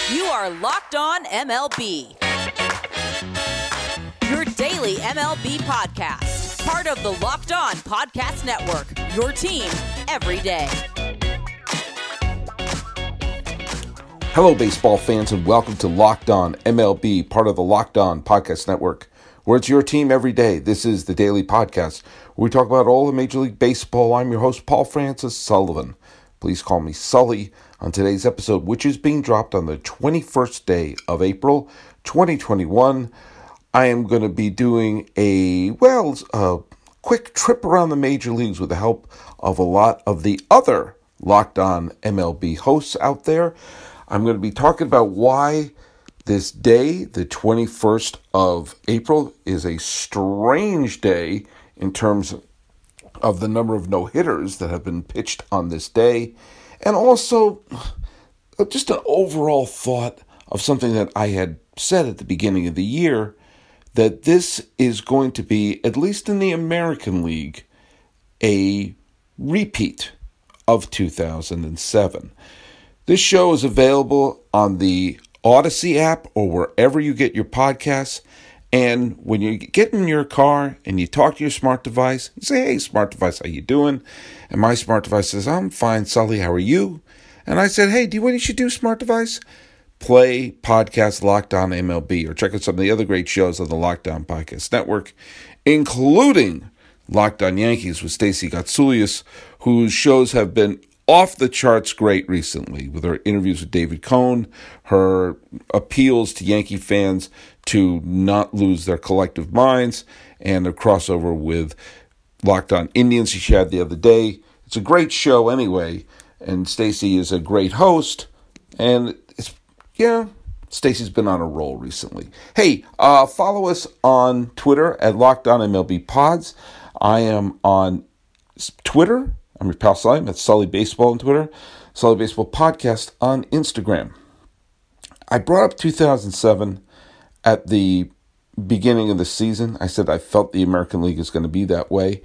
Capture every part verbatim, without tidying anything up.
You are Locked On M L B, your daily M L B podcast. Part of the Locked On Podcast Network, your team every day. Hello, baseball fans, and welcome to Locked On M L B, part of the Locked On Podcast Network, where it's your team every day. This is the daily podcast where we talk about all the Major League Baseball. I'm your host, Paul Francis Sullivan. Please call me Sully on today's episode, which is being dropped on the twenty-first day of April, twenty twenty-one. I am going to be doing a, well, a quick trip around the major leagues with the help of a lot of the other Locked On M L B hosts out there. I'm going to be talking about why this day, the twenty-first of April, is a strange day in terms of the number of no-hitters that have been pitched on this day, and also just an overall thought of something that I had said at the beginning of the year, that this is going to be, at least in the American League, a repeat of two thousand seven. This show is available on the Odyssey app or wherever you get your podcasts. And when you get in your car and you talk to your smart device, you say, "Hey, smart device, how you doing?" And my smart device says, "I'm fine, Sully, how are you?" And I said, "Hey, do you know what you should do, smart device? Play podcast Locked On M L B or check out some of the other great shows on the Locked On Podcast Network, including Locked On Yankees with Stacey Gotsulias, whose shows have been off the charts great recently, with her interviews with David Cohn, her appeals to Yankee fans to not lose their collective minds, and a crossover with Locked On Indians she had the other day. It's a great show anyway, and Stacey is a great host, and it's, yeah, Stacey's been on a roll recently. Hey, uh, follow us on Twitter at Locked On M L B Pods. I am on Twitter. I'm your pal Sully. That's Sully Baseball on Twitter. Sully Baseball Podcast on Instagram. I brought up two thousand seven at the beginning of the season. I said I felt the American League is going to be that way.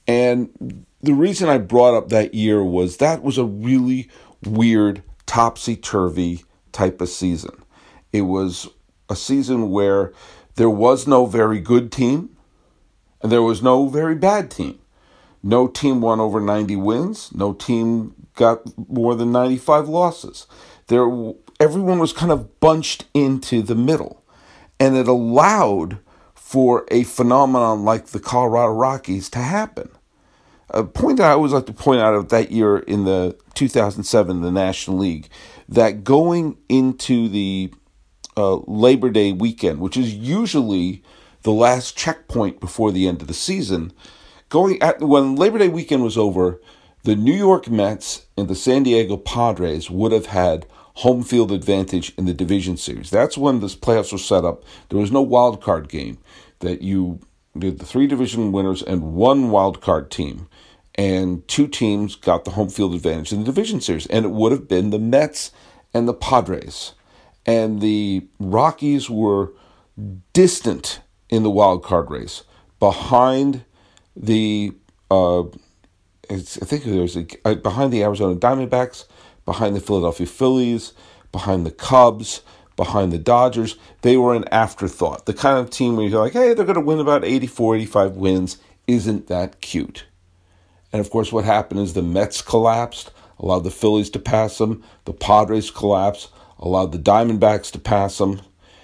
And the reason I brought up that year was that was a really weird, topsy-turvy type of season. It was a season where there was no very good team, and there was no very bad team. No team won over ninety wins. No team got more than ninety-five losses. There, everyone was kind of bunched into the middle. And it allowed for a phenomenon like the Colorado Rockies to happen. A point that I always like to point out of that year in the two thousand seven, the National League, that going into the uh, Labor Day weekend, which is usually the last checkpoint before the end of the season, Going at when Labor Day weekend was over, the New York Mets and the San Diego Padres would have had home field advantage in the division series. That's when this playoffs were set up. There was no wild card game. That you did the three division winners and one wild card team, and two teams got the home field advantage in the division series, and it would have been the Mets and the Padres, and the Rockies were distant in the wild card race behind The uh, it's, I think there was a, uh, behind the Arizona Diamondbacks, behind the Philadelphia Phillies, behind the Cubs, behind the Dodgers. They were an afterthought. The kind of team where you're like, hey, they're going to win about eighty-four, eighty-five wins. Isn't that cute? And of course, what happened is the Mets collapsed, allowed the Phillies to pass them. The Padres collapsed, allowed the Diamondbacks to pass them.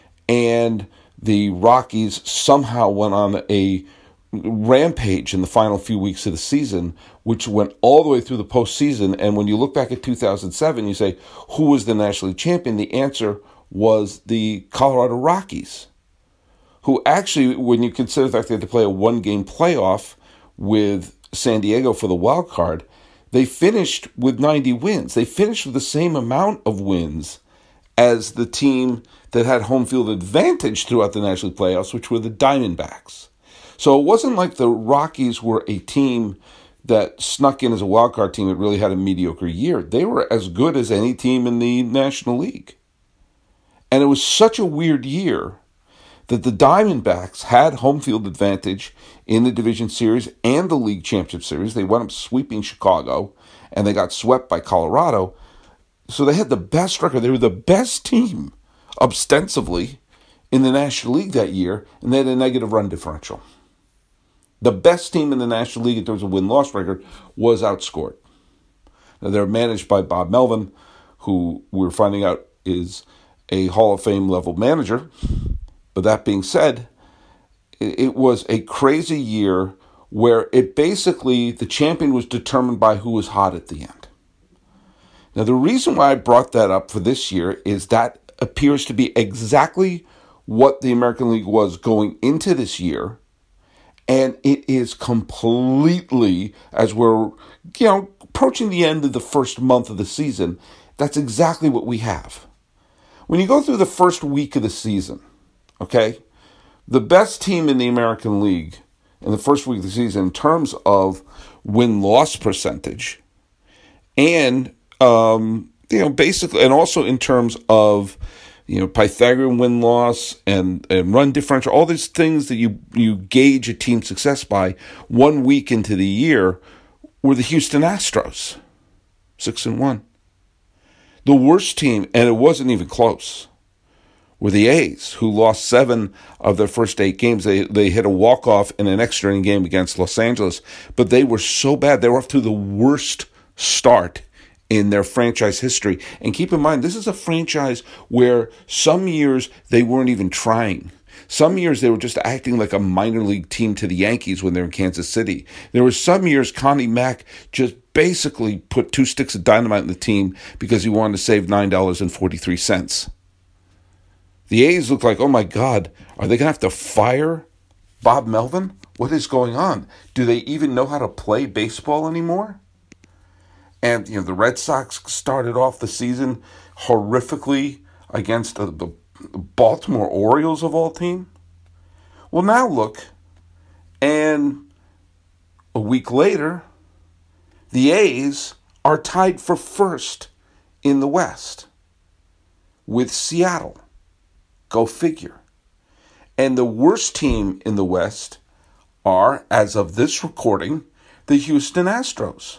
And the Rockies somehow went on a rampage in the final few weeks of the season, which went all the way through the postseason. And when you look back at two thousand seven, you say, who was the National League champion? The answer was the Colorado Rockies, who actually, when you consider the fact they had to play a one-game playoff with San Diego for the wild card, they finished with ninety wins. They finished with the same amount of wins as the team that had home field advantage throughout the National League playoffs, which were the Diamondbacks. So it wasn't like the Rockies were a team that snuck in as a wildcard team that really had a mediocre year. They were as good as any team in the National League. And it was such a weird year that the Diamondbacks had home field advantage in the division series and the league championship series. They wound up sweeping Chicago, and they got swept by Colorado. So they had the best record. They were the best team, ostensibly, in the National League that year, and they had a negative run differential. The best team in the National League in terms of win-loss record was outscored. Now, they're managed by Bob Melvin, who we're finding out is a Hall of Fame level manager. But that being said, it was a crazy year where it basically, the champion was determined by who was hot at the end. Now, the reason why I brought that up for this year is that appears to be exactly what the American League was going into this year. And it is completely, as we're, you know, approaching the end of the first month of the season, that's exactly what we have. When you go through the first week of the season, okay, the best team in the American League in the first week of the season in terms of win-loss percentage and, um, you know, basically, and also in terms of, you know, Pythagorean win-loss and, and run differential, all these things that you, you gauge a team's success by one week into the year were the Houston Astros, six and one. The worst team, and it wasn't even close, were the A's, who lost seven of their first eight games. They they hit a walk-off in an extra inning game against Los Angeles, but they were so bad. They were off to the worst start in their franchise history. And keep in mind, this is a franchise where some years they weren't even trying. Some years they were just acting like a minor league team to the Yankees when they're in Kansas City. There were some years Connie Mack just basically put two sticks of dynamite in the team because he wanted to save nine dollars and forty-three cents. The A's look like, oh my God, are they going to have to fire Bob Melvin? What is going on? Do they even know how to play baseball anymore? And, you know, the Red Sox started off the season horrifically against the, the Baltimore Orioles of all team. Well, now look, and a week later, the A's are tied for first in the West with Seattle. Go figure. And the worst team in the West are, as of this recording, the Houston Astros,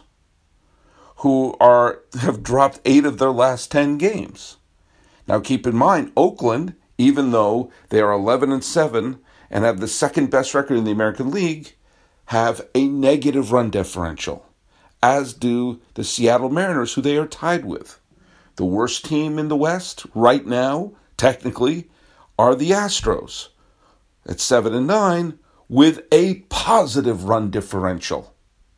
who are have dropped eight of their last ten games. Now keep in mind, Oakland, even though they are eleven and seven and have the second best record in the American League, have a negative run differential, as do the Seattle Mariners, who they are tied with. The worst team in the West right now, technically, are the Astros at seven and nine with a positive run differential.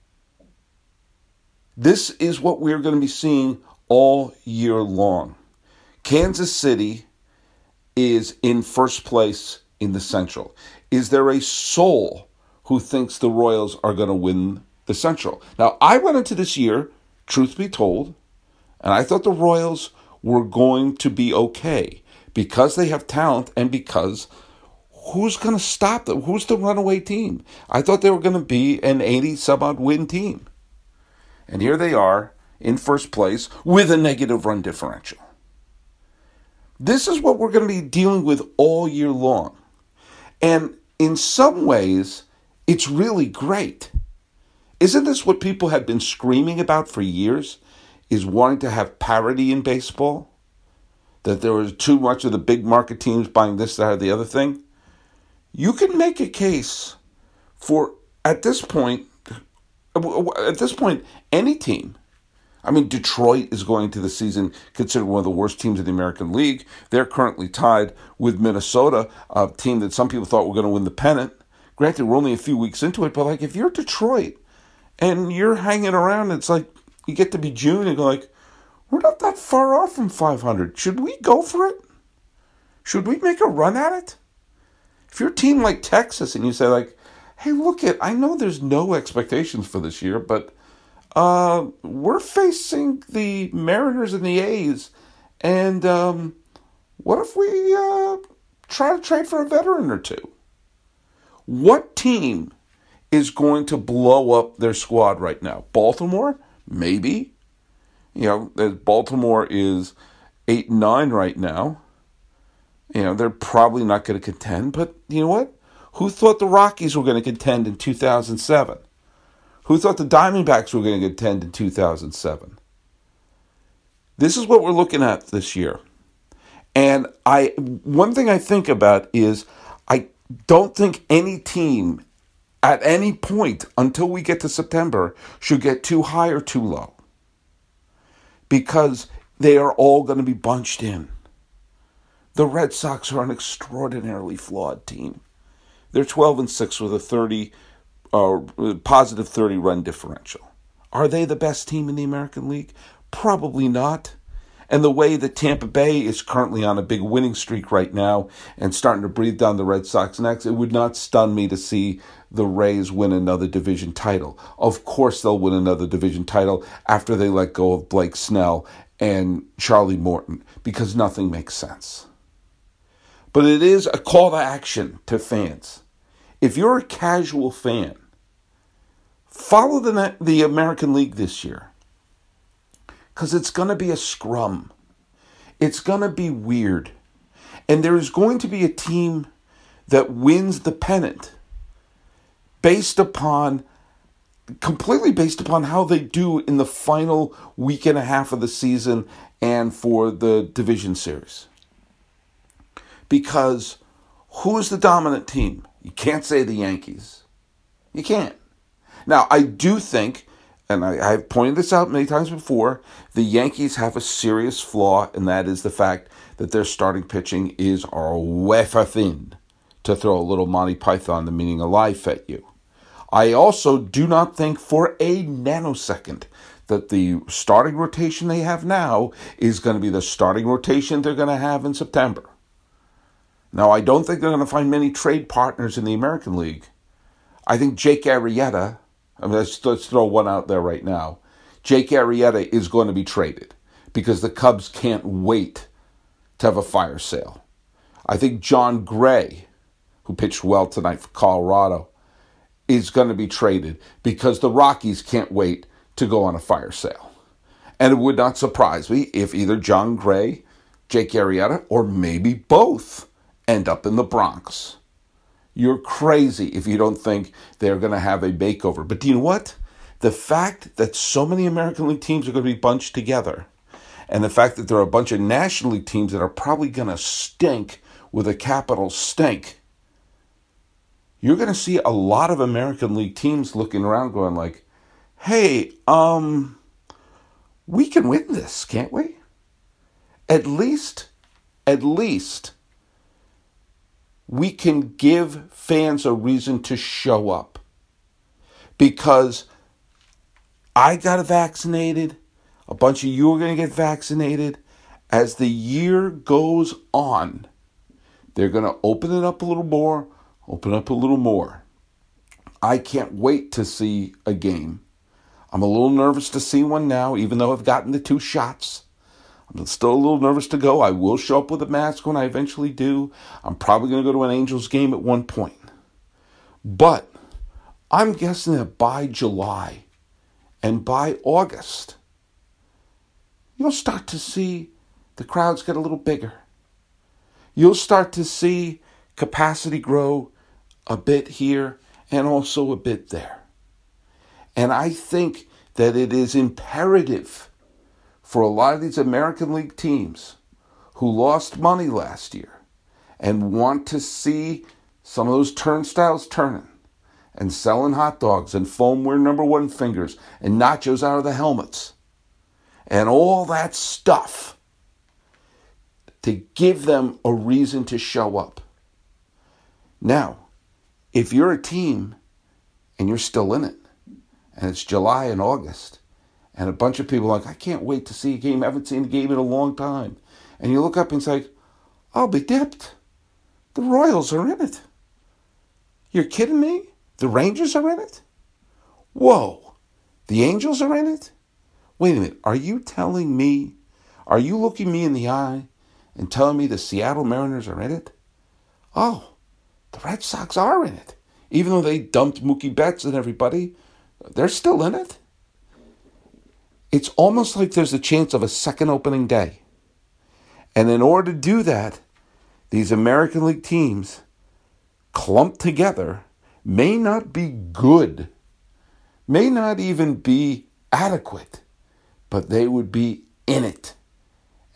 This is what we're going to be seeing all year long. Kansas City is in first place in the Central. Is there a soul who thinks the Royals are going to win the Central? Now, I went into this year, truth be told, and I thought the Royals were going to be okay because they have talent and because who's going to stop them? Who's the runaway team? I thought they were going to be an eighty-some-odd win team. And here they are in first place with a negative run differential. This is what we're going to be dealing with all year long. And in some ways, it's really great. Isn't this what people have been screaming about for years? Is wanting to have parity in baseball? That there was too much of the big market teams buying this, that, or the other thing? You can make a case for, at this point, at this point, any team. I mean, Detroit is going to the season considered one of the worst teams in the American League. They're currently tied with Minnesota, a team that some people thought were going to win the pennant. Granted, we're only a few weeks into it, but like if you're Detroit and you're hanging around, it's like you get to be June and go like, we're not that far off from five hundred. Should we go for it? Should we make a run at it? If you're a team like Texas and you say like, hey, look it, I know there's no expectations for this year, but uh, we're facing the Mariners and the A's, and um, what if we uh, try to trade for a veteran or two? What team is going to blow up their squad right now? Baltimore? Maybe. You know, Baltimore is eight and nine right now. You know, they're probably not going to contend, but you know what? Who thought the Rockies were going to contend in two thousand seven? Who thought the Diamondbacks were going to contend in two thousand seven? This is what we're looking at this year. And I, one thing I think about is I don't think any team at any point until we get to September should get too high or too low, because they are all going to be bunched in. The Red Sox are an extraordinarily flawed team. They're twelve and six with a thirty, uh, positive thirty run differential. Are they the best team in the American League? Probably not. And the way that Tampa Bay is currently on a big winning streak right now and starting to breathe down the Red Sox necks, it would not stun me to see the Rays win another division title. Of course they'll win another division title after they let go of Blake Snell and Charlie Morton, because nothing makes sense. But it is a call to action to fans. If you're a casual fan, follow the, the American League this year. Because it's going to be a scrum. It's going to be weird. And there is going to be a team that wins the pennant based upon, completely based upon how they do in the final week and a half of the season and for the division series. Because who is the dominant team? You can't say the Yankees. You can't. Now, I do think, and I, I've pointed this out many times before, the Yankees have a serious flaw, and that is the fact that their starting pitching is way for thin, to throw a little Monty Python, the meaning of life, at you. I also do not think for a nanosecond that the starting rotation they have now is going to be the starting rotation they're going to have in September. Now, I don't think they're going to find many trade partners in the American League. I think Jake Arrieta, I mean, let's, let's throw one out there right now. Jake Arrieta is going to be traded because the Cubs can't wait to have a fire sale. I think John Gray, who pitched well tonight for Colorado, is going to be traded because the Rockies can't wait to go on a fire sale. And it would not surprise me if either John Gray, Jake Arrieta, or maybe both end up in the Bronx. You're crazy if you don't think they're going to have a makeover. But do you know what? The fact that so many American League teams are going to be bunched together, and the fact that there are a bunch of National League teams that are probably going to stink with a capital stink, you're going to see a lot of American League teams looking around going like, hey, um, we can win this, can't we? At least, at least, we can give fans a reason to show up. Because I got vaccinated, a bunch of you are going to get vaccinated. As the year goes on, they're going to open it up a little more, open up a little more. I can't wait to see a game. I'm a little nervous to see one now, even though I've gotten the two shots. I'm still a little nervous to go. I will show up with a mask when I eventually do. I'm probably going to go to an Angels game at one point. But I'm guessing that by July and by August, you'll start to see the crowds get a little bigger. You'll start to see capacity grow a bit here and also a bit there. And I think that it is imperative for a lot of these American League teams who lost money last year and want to see some of those turnstiles turning and selling hot dogs and foamware number one fingers and nachos out of the helmets and all that stuff, to give them a reason to show up. Now, if you're a team and you're still in it, and it's July and August, and a bunch of people are like, I can't wait to see a game. I haven't seen a game in a long time. And you look up and say, I'll be dipped. The Royals are in it. You're kidding me? The Rangers are in it? Whoa. The Angels are in it? Wait a minute. Are you telling me, are you looking me in the eye and telling me the Seattle Mariners are in it? Oh, the Red Sox are in it. Even though they dumped Mookie Betts and everybody, they're still in it. It's almost like there's a chance of a second opening day. And in order to do that, these American League teams clumped together may not be good, may not even be adequate, but they would be in it.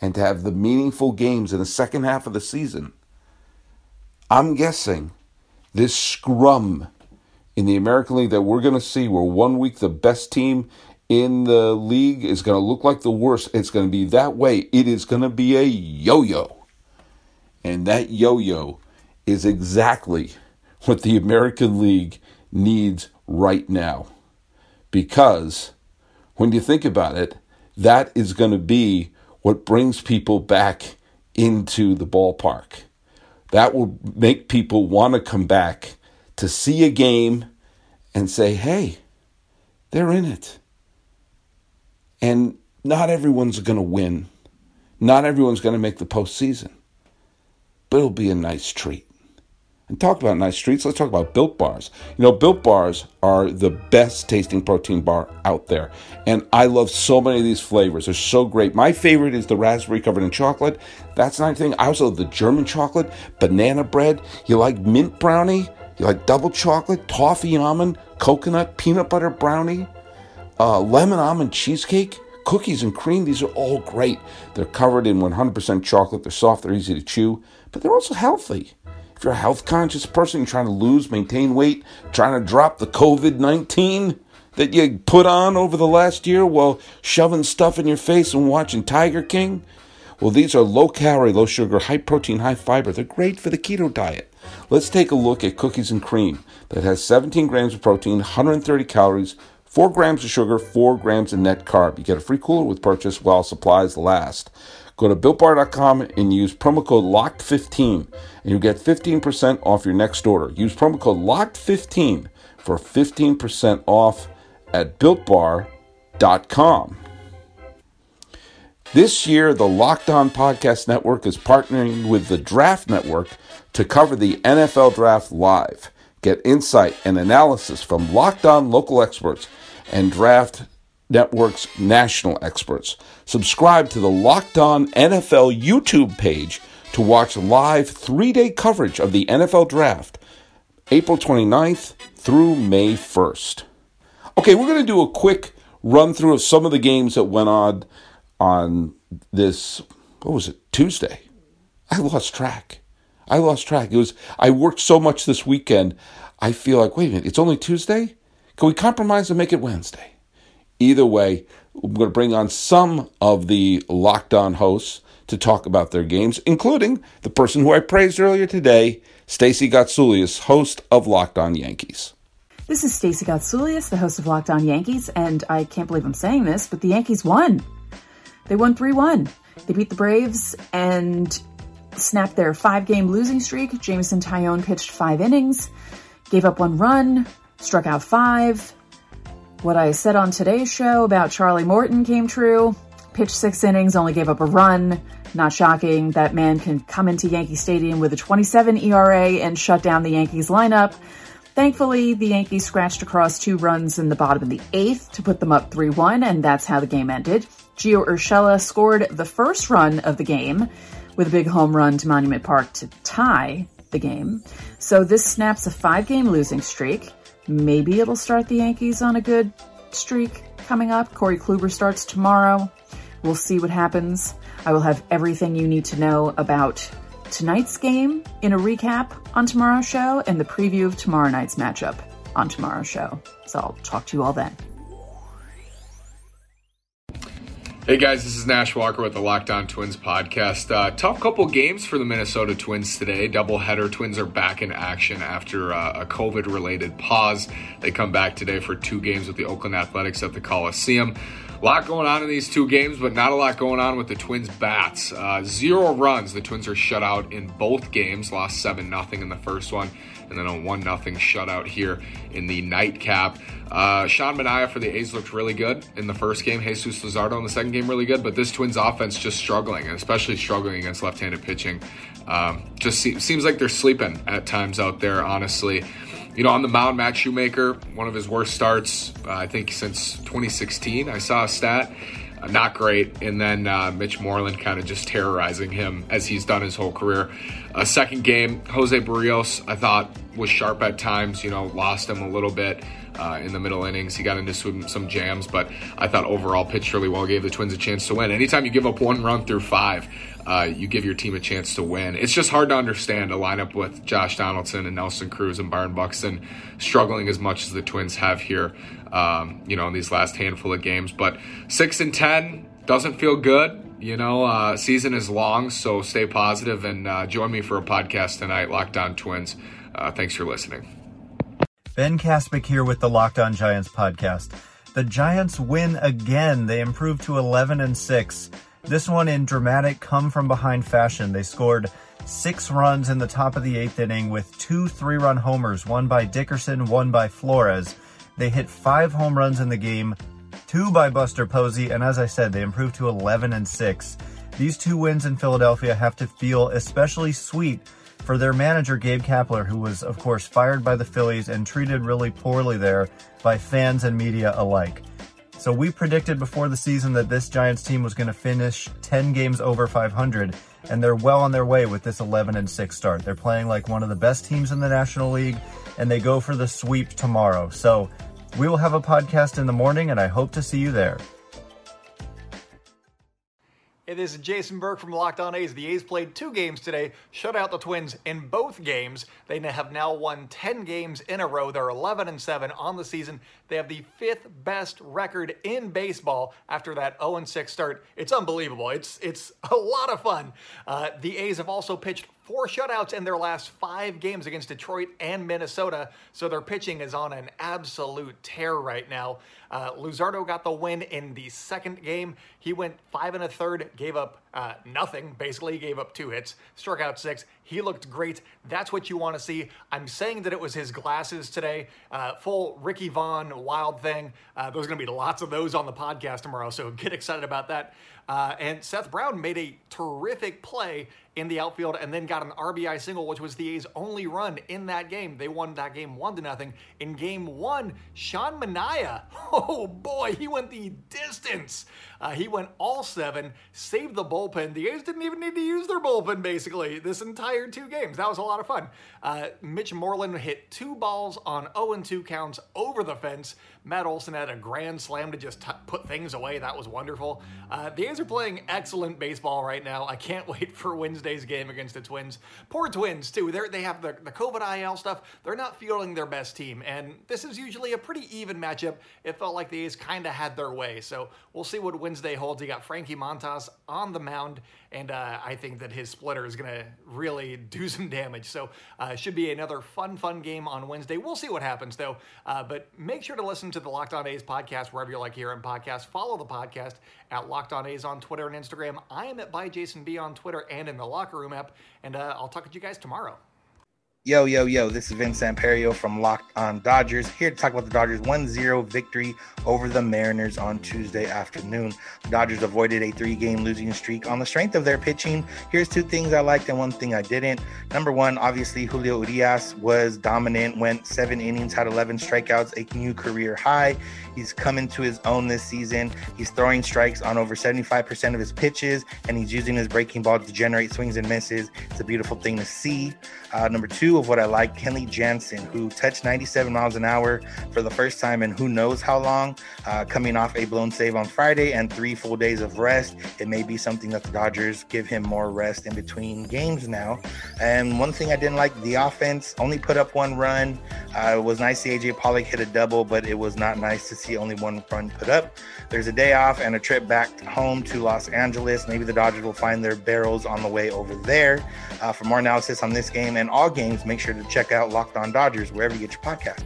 and to have the meaningful games in the second half of the season, I'm guessing this scrum in the American League that we're going to see, where one week the best team in the league is going to look like the worst, it's going to be that way. It is going to be a yo-yo. And that yo-yo is exactly what the American League needs right now. Because when you think about it, that is going to be what brings people back into the ballpark. That will make people want to come back to see a game and say, hey, they're in it. And not everyone's going to win. Not everyone's going to make the postseason. But it'll be a nice treat. And talk about nice treats, let's talk about Built Bars. You know, Built Bars are the best tasting protein bar out there. And I love so many of these flavors. They're so great. My favorite is the raspberry covered in chocolate. That's not anything. I also love the German chocolate, banana bread. You like mint brownie? You like double chocolate, toffee almond, coconut, peanut butter brownie, uh, lemon almond cheesecake, cookies and cream. These are all great. They're covered in one hundred percent chocolate. They're soft. They're easy to chew. But they're also healthy. If you're a health-conscious person, you're trying to lose, maintain weight, trying to drop the covid nineteen that you put on over the last year while shoving stuff in your face and watching Tiger King, well, these are low-calorie, low-sugar, high-protein, high-fiber. They're great for the keto diet. Let's take a look at cookies and cream that has seventeen grams of protein, one hundred thirty calories, four grams of sugar, four grams of net carb. You get a free cooler with purchase while supplies last. Go to built bar dot com and use promo code locked fifteen, and you'll get fifteen percent off your next order. Use promo code locked fifteen for fifteen percent off at built bar dot com. This year, the Locked On Podcast Network is partnering with the Draft Network to cover the N F L Draft live. Get insight and analysis from Locked On local experts and Draft Network's national experts. Subscribe to the Locked On N F L YouTube page to watch live three-day coverage of the N F L Draft, April twenty-ninth through May first. Okay, we're going to do a quick run-through of some of the games that went on on this, what was it, Tuesday? I lost track. I lost track. It was, I worked so much this weekend, I feel like, wait a minute, it's only Tuesday? Can we compromise and make it Wednesday? Either way, I'm going to bring on some of the Locked On hosts to talk about their games, including the person who I praised earlier today, Stacey Gotsoulias, host of Locked On Yankees. This is Stacey Gotsoulias, the host of Locked On Yankees, and I can't believe I'm saying this, but the Yankees won. They won three one. They beat the Braves and snapped their five-game losing streak. Jameson Taillon pitched five innings, gave up one run, struck out five. What I said on today's show about Charlie Morton came true. Pitched six innings, only gave up a run. Not shocking. That man can come into Yankee Stadium with a twenty-seven E R A and shut down the Yankees lineup. Thankfully, the Yankees scratched across two runs in the bottom of the eighth to put them up three one, and that's how the game ended. Gio Urshela scored the first run of the game with a big home run to Monument Park to tie the game. So this snaps a five-game losing streak. Maybe it'll start the Yankees on a good streak coming up. Corey Kluber starts tomorrow. We'll see what happens. I will have everything you need to know about tonight's game in a recap on tomorrow's show and the preview of tomorrow night's matchup on tomorrow's show. So I'll talk to you all then. Hey guys, this is Nash Walker with the Locked On Twins podcast. Uh, tough couple games for the Minnesota Twins today. Doubleheader. Twins are back in action after uh, a COVID-related pause. They come back today for two games with the Oakland Athletics at the Coliseum. A lot going on in these two games, but not a lot going on with the Twins' bats. Uh, zero runs. The Twins are shut out in both games. Lost seven nothing in the first one, and then a one nothing shutout here in the nightcap. Uh, Sean Manaea for the A's looked really good in the first game. Jesus Luzardo in the second game really good, but this Twins offense just struggling, and especially struggling against left-handed pitching. Um, just se- seems like they're sleeping at times out there, honestly. You know, on the mound, Matt Shoemaker, one of his worst starts, uh, I think, since twenty sixteen. I saw a stat. Uh, not great. And then uh, Mitch Moreland kind of just terrorizing him as he's done his whole career. Uh, second game, Jose Barrios, I thought, was sharp at times, you know, lost him a little bit uh, in the middle innings. He got into some, some jams, but I thought overall pitched really well, gave the Twins a chance to win. Anytime you give up one run through five, uh, you give your team a chance to win. It's just hard to understand a lineup with Josh Donaldson and Nelson Cruz and Byron Buxton struggling as much as the Twins have here, um, you know, in these last handful of games. But six and ten doesn't feel good. You know, uh, season is long, so stay positive and uh, join me for a podcast tonight, Locked On Twins. Uh, thanks for listening. Ben Kaspick here with the Locked On Giants podcast. The Giants win again. They improved to eleven and six. This one in dramatic come-from-behind fashion. They scored six runs in the top of the eighth inning with two three-run homers, one by Dickerson, one by Flores. They hit five home runs in the game, two by Buster Posey, and as I said, they improved to eleven and six. These two wins in Philadelphia have to feel especially sweet for their manager, Gabe Kapler, who was, of course, fired by the Phillies and treated really poorly there by fans and media alike. So we predicted before the season that this Giants team was going to finish ten games over five hundred, and they're well on their way with this eleven and six start. They're playing like one of the best teams in the National League, and they go for the sweep tomorrow. So we will have a podcast in the morning, and I hope to see you there. Hey, this is Jason Burke from Locked On A's. The A's played two games today, shut out the Twins in both games. They have now won ten games in a row. They're eleven and seven on the season. They have the fifth best record in baseball after that oh and six start. It's unbelievable. It's it's a lot of fun. Uh, the A's have also pitched four shutouts in their last five games against Detroit and Minnesota, so their pitching is on an absolute tear right now. Uh, Luzardo got the win in the second game. He went five and a third, gave up uh, nothing, basically. He gave up two hits, struck out six. He looked great. That's what you want to see. I'm saying that it was his glasses today. Uh, full Ricky Vaughn wild thing. Uh, there's going to be lots of those on the podcast tomorrow, so get excited about that. Uh, and Seth Brown made a terrific play in the outfield and then got an R B I single, which was the A's only run in that game. They won that game one to nothing. In game one, Sean Manaea, oh boy, he went the distance. Uh, he went all seven, saved the bullpen. The A's didn't even need to use their bullpen, basically, this entire two games. That was a lot of fun. Uh, Mitch Moreland hit two balls on oh and two counts over the fence. Matt Olson had a grand slam to just t- put things away. That was wonderful. Uh, the A's are playing excellent baseball right now. I can't wait for Wednesday's game against the Twins. Poor Twins, too. They're, they have the, the COVID I L stuff. They're not fielding their best team, and this is usually a pretty even matchup. It felt like the A's kind of had their way, so we'll see what Wednesday holds. You got Frankie Montas on the mound, and uh, I think that his splitter is going to really do some damage. So uh, it should be another fun, fun game on Wednesday. We'll see what happens, though. Uh, but make sure to listen to the Locked On A's podcast wherever you like hearing podcasts. Follow the podcast at Locked On A's on Twitter and Instagram. I am at by Jason B on Twitter and in the Locker Room app. And uh, I'll talk to you guys tomorrow. Yo, yo, yo, this is Vince Samperio from Locked On Dodgers, here to talk about the Dodgers' one zero victory over the Mariners on Tuesday afternoon. The Dodgers avoided a three-game losing streak on the strength of their pitching. Here's two things I liked and one thing I didn't. Number one, obviously, Julio Urias was dominant, went seven innings, had eleven strikeouts, a new career high. He's coming to his own this season. He's throwing strikes on over seventy-five percent of his pitches, and he's using his breaking ball to generate swings and misses. It's a beautiful thing to see. Uh, number two of what I like, Kenley Jansen, who touched ninety-seven miles an hour for the first time in who knows how long, uh, coming off a blown save on Friday and three full days of rest. It may be something that the Dodgers give him more rest in between games now. And one thing I didn't like, the offense only put up one run. Uh, it was nice to see A J Pollock hit a double, but it was not nice to see only one run put up. There's a day off and a trip back home to Los Angeles. Maybe the Dodgers will find their barrels on the way over there. Uh, for more analysis on this game and all games, make sure to check out Locked On Dodgers wherever you get your podcast.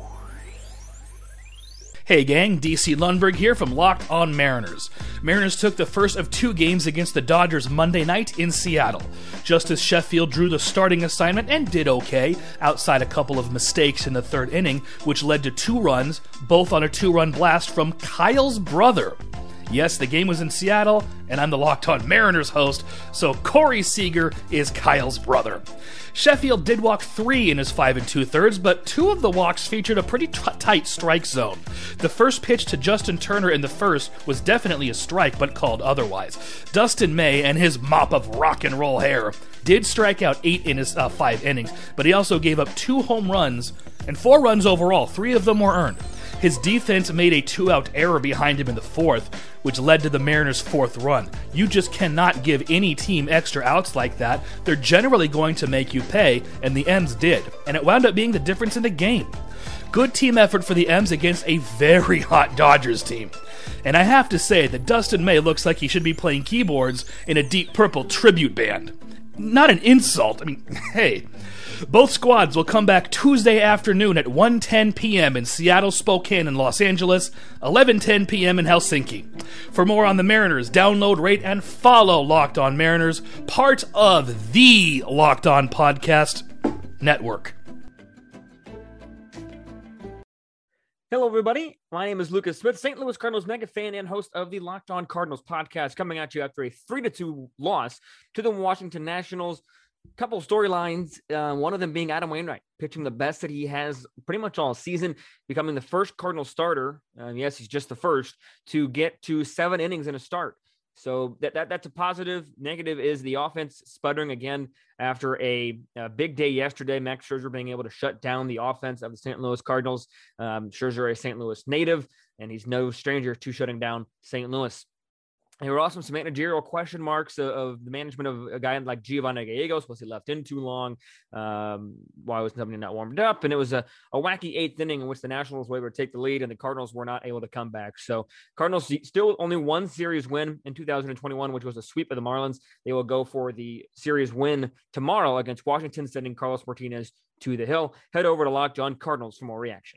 Hey gang, D C Lundberg here from Locked On Mariners. Mariners took the first of two games against the Dodgers Monday night in Seattle. Justice Sheffield drew the starting assignment and did okay, outside a couple of mistakes in the third inning, which led to two runs, both on a two-run blast from Kyle's brother. Yes, the game was in Seattle, and I'm the Locked On Mariners host, so Corey Seager is Kyle's brother. Sheffield did walk three in his five and two-thirds, but two of the walks featured a pretty t- tight strike zone. The first pitch to Justin Turner in the first was definitely a strike, but called otherwise. Dustin May and his mop of rock and roll hair did strike out eight in his uh, five innings, but he also gave up two home runs and four runs overall. Three of them were earned. His defense made a two-out error behind him in the fourth, which led to the Mariners' fourth run. You just cannot give any team extra outs like that. They're generally going to make you pay, and the M's did, and it wound up being the difference in the game. Good team effort for the M's against a very hot Dodgers team. And I have to say that Dustin May looks like he should be playing keyboards in a Deep Purple tribute band. Not an insult. I mean, hey. Both squads will come back Tuesday afternoon at one ten p.m. in Seattle, Spokane, and Los Angeles, eleven ten p.m. in Helsinki. For more on the Mariners, download, rate, and follow Locked On Mariners, part of the Locked On Podcast Network. Hello, everybody. My name is Lucas Smith, Saint Louis Cardinals mega fan and host of the Locked On Cardinals podcast, coming at you after a three to two loss to the Washington Nationals. Couple of storylines, uh, one of them being Adam Wainwright, pitching the best that he has pretty much all season, becoming the first Cardinal starter, uh, yes, he's just the first, to get to seven innings in a start. So that, that that's a positive. Negative is the offense sputtering again after a, a big day yesterday. Max Scherzer being able to shut down the offense of the Saint Louis Cardinals. Um, Scherzer, a Saint Louis native, and he's no stranger to shutting down Saint Louis. There were also some managerial question marks of, of the management of a guy like Giovanni Gallegos. Was he left in too long? Um, why was somebody not warmed up? And it was a, a wacky eighth inning in which the Nationals were able to take the lead and the Cardinals were not able to come back. So Cardinals still only one series win in two thousand twenty-one, which was a sweep of the Marlins. They will go for the series win tomorrow against Washington, sending Carlos Martinez to the hill. Head over to Locked On Cardinals for more reaction.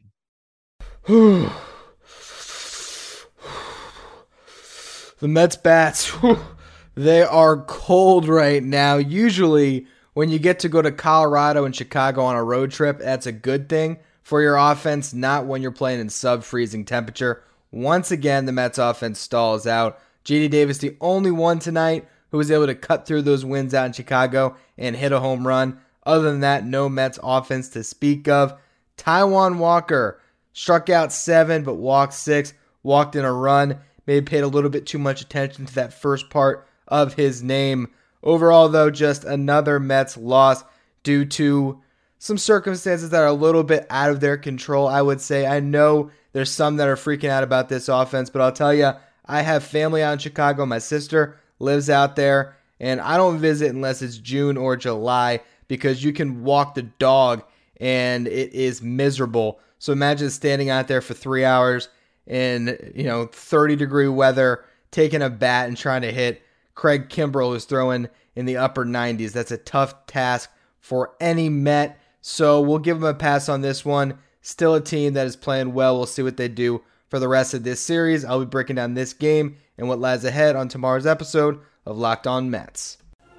The Mets bats, whew, they are cold right now. Usually when you get to go to Colorado and Chicago on a road trip, that's a good thing for your offense, not when you're playing in sub-freezing temperature. Once again, the Mets offense stalls out. J D Davis, the only one tonight who was able to cut through those winds out in Chicago and hit a home run. Other than that, no Mets offense to speak of. Taijuan Walker struck out seven but walked six, walked in a run. Maybe paid a little bit too much attention to that first part of his name. Overall, though, just another Mets loss due to some circumstances that are a little bit out of their control, I would say. I know there's some that are freaking out about this offense, but I'll tell you, I have family out in Chicago. My sister lives out there, and I don't visit unless it's June or July because you can walk the dog, and it is miserable. So imagine standing out there for three hours in, you know, thirty degree weather, taking a bat and trying to hit Craig Kimbrell, who's throwing in the upper nineties. That's a tough task for any Met. So we'll give them a pass on this one. Still a team that is playing well. We'll see what they do for the rest of this series. I'll be breaking down this game and what lies ahead on tomorrow's episode of Locked On Mets.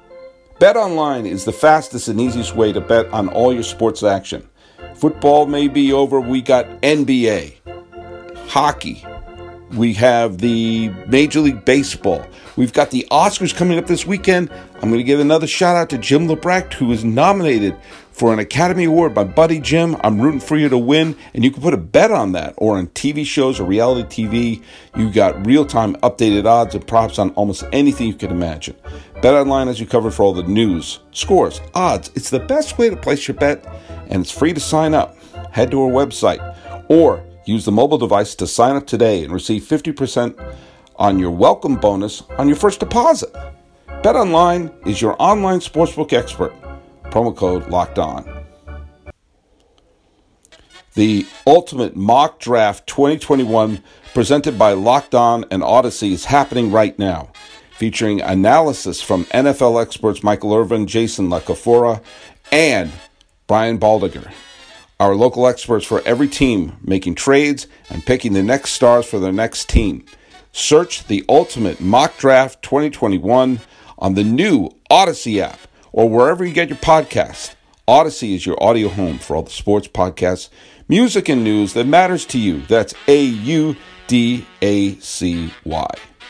BetOnline is the fastest and easiest way to bet on all your sports action. Football may be over. We got N B A. Hockey. We have the Major League Baseball. We've got the Oscars coming up this weekend. I'm going to give another shout out to Jim Lebrecht, who is nominated for an Academy Award. My buddy Jim, I'm rooting for you to win, and you can put a bet on that, or on T V shows or reality T V. You got real-time updated odds and props on almost anything you can imagine. BetOnline has you covered for all the news, scores, odds. It's the best way to place your bet, and it's free to sign up. Head to our website, or use the mobile device to sign up today and receive fifty percent on your welcome bonus on your first deposit. BetOnline is your online sportsbook expert. Promo code Locked On. The Ultimate Mock Draft twenty twenty-one presented by Locked On and Odyssey is happening right now, featuring analysis from N F L experts Michael Irvin, Jason LaCafora, and Brian Baldinger. Our local experts for every team making trades and picking the next stars for their next team. Search the Ultimate Mock Draft twenty twenty-one on the new Odyssey app or wherever you get your podcasts. Odyssey is your audio home for all the sports podcasts, music, and news that matters to you. That's A U D A C Y.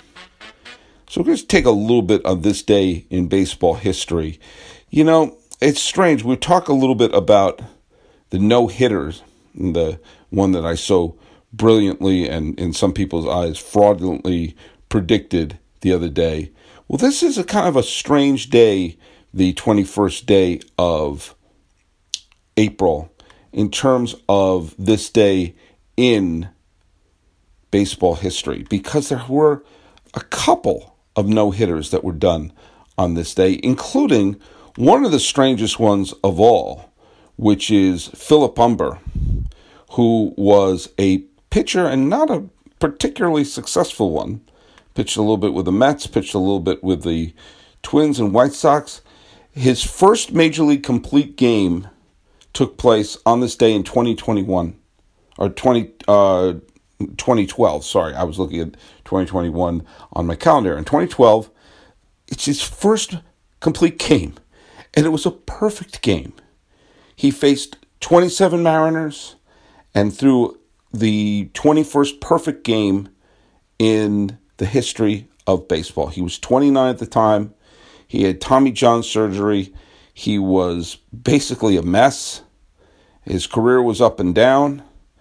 So we're going to take a little bit of this day in baseball history. You know, it's strange. We talk a little bit about the no-hitters, the one that I so brilliantly and in some people's eyes fraudulently predicted the other day. Well, this is a kind of a strange day, the twenty-first day of April, in terms of this day in baseball history, because there were a couple of no-hitters that were done on this day, including one of the strangest ones of all, which is Philip Humber, who was a pitcher and not a particularly successful one. Pitched a little bit with the Mets, pitched a little bit with the Twins and White Sox. His first Major League complete game took place on this day in twenty twenty-one, or twenty, uh, twenty twelve. Sorry, I was looking at twenty twenty-one on my calendar. In twenty twelve, it's his first complete game, and it was a perfect game. He faced twenty-seven Mariners and threw the twenty-first perfect game in the history of baseball. He was twenty-nine at the time. He had Tommy John surgery. He was basically a mess. His career was up and down.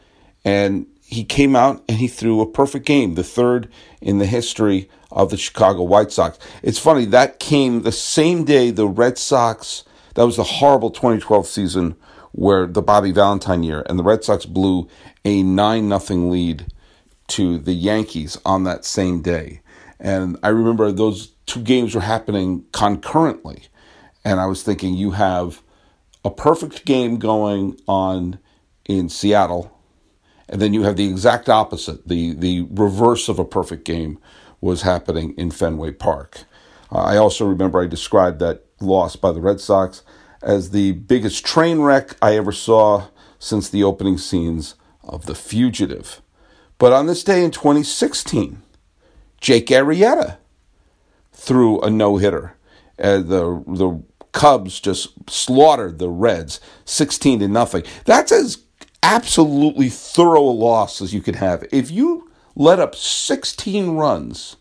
And he came out and he threw a perfect game, the third in the history of the Chicago White Sox. It's funny, that came the same day the Red Sox, that was the horrible twenty twelve season where the Bobby Valentine year, and the Red Sox blew a nine nothing lead to the Yankees on that same day. And I remember those two games were happening concurrently. And I was thinking, you have a perfect game going on in Seattle, and then you have the exact opposite. The, the reverse of a perfect game was happening in Fenway Park. Uh, I also remember I described that loss by the Red Sox as the biggest train wreck I ever saw since the opening scenes of The Fugitive. But on this day in twenty sixteen, Jake Arrieta threw a no-hitter. Uh, the the Cubs just slaughtered the Reds sixteen to nothing. That's as absolutely thorough a loss as you could have. If you let up sixteen runs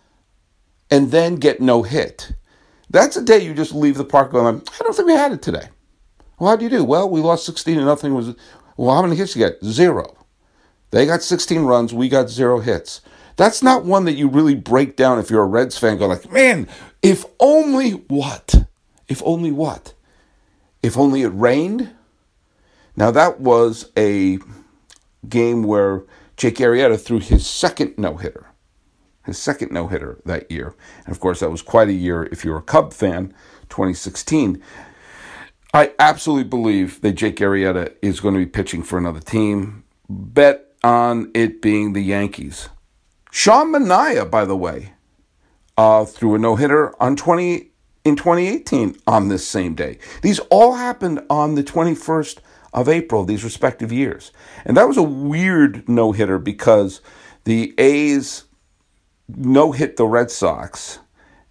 and then get no hit, that's a day you just leave the park going, I don't think we had it today. Well, how do you do? Well, we lost sixteen to nothing. Was well, how many hits you get? Zero. They got sixteen runs. We got zero hits. That's not one that you really break down if you're a Reds fan. Go like, man, if only what? If only what? If only it rained? Now, that was a game where Jake Arrieta threw his second no-hitter. His second no-hitter that year. And, of course, that was quite a year if you're a Cub fan, twenty sixteen. I absolutely believe that Jake Arrieta is going to be pitching for another team. Bet on it being the Yankees. Sean Manaea, by the way, uh, threw a no-hitter on twenty in twenty eighteen on this same day. These all happened on the twenty-first of April, these respective years. And that was a weird no-hitter because the A's no-hit the Red Sox,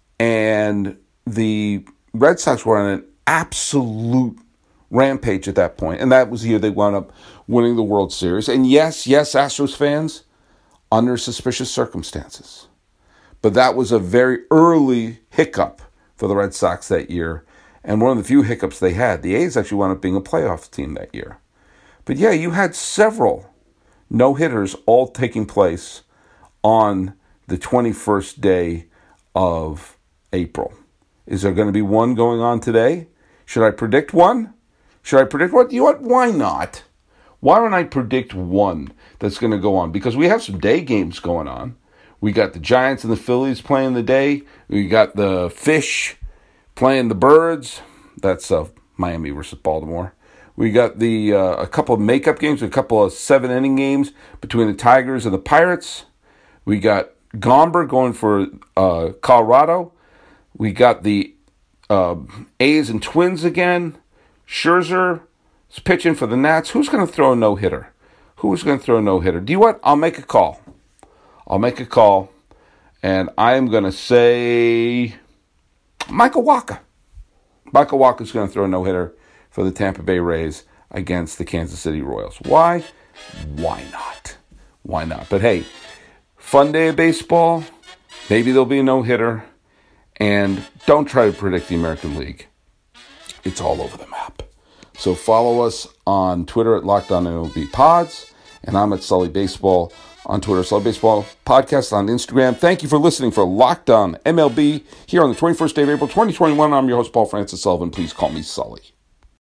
and the Red Sox were on an absolute rampage at that point. And that was the year they wound up winning the World Series. And yes, yes, Astros fans, under suspicious circumstances. But that was a very early hiccup for the Red Sox that year, and one of the few hiccups they had. The A's actually wound up being a playoff team that year. But yeah, you had several no-hitters all taking place on the twenty-first day of April. Is there going to be one going on today? Should I predict one? Should I predict what? You know what? Why not? Why don't I predict one that's going to go on? Because we have some day games going on. We got the Giants and the Phillies playing the day. We got the Fish playing the Birds. That's uh, Miami versus Baltimore. We got the uh, a couple of makeup games, a couple of seven-inning games between the Tigers and the Pirates. We got Gomber going for uh, Colorado. We got the uh, A's and Twins again. Scherzer is pitching for the Nats. Who's going to throw a no-hitter? Who's going to throw a no-hitter? Do you know what? I'll make a call. I'll make a call, and I'm going to say Michael Wacha. Michael Wacha is going to throw a no-hitter for the Tampa Bay Rays against the Kansas City Royals. Why? Why not? Why not? But hey, fun day of baseball. Maybe there'll be a no-hitter. And don't try to predict the American League. It's all over the map. So follow us on Twitter at Locked On M L B Pods. And I'm at Sully Baseball on Twitter, Sully Baseball Podcast on Instagram. Thank you for listening for Locked On M L B here on the twenty-first day of April, twenty twenty-one. I'm your host, Paul Francis Sullivan. Please call me Sully.